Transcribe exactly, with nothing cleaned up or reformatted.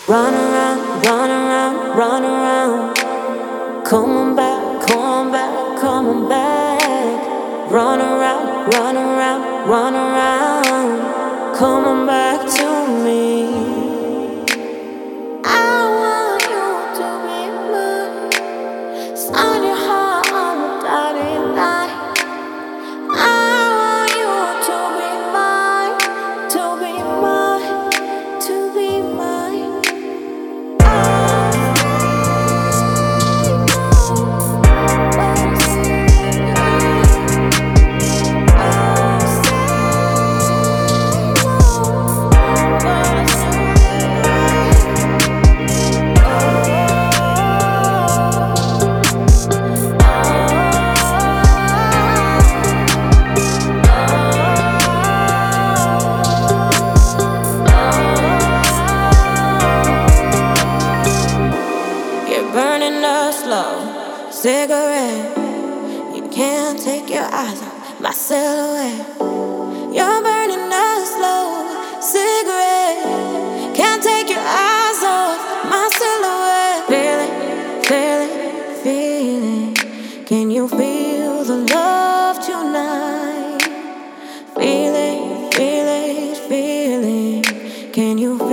Run around, run around, run around. Come on back, come on back, come on back. Run around, run around, run around. Come on back to me. I want you to be mine. Sign your heart on the dotted line. I want you to be mine, to be mine, to be mine. You're burning us slow, cigarette. You can't take your eyes off my silhouette. You're burning us slow, cigarette. Can't take your eyes off my silhouette. Feel it, feel it, feel it. Can you feel the love tonight? Feel it, feel it, feel it. Can you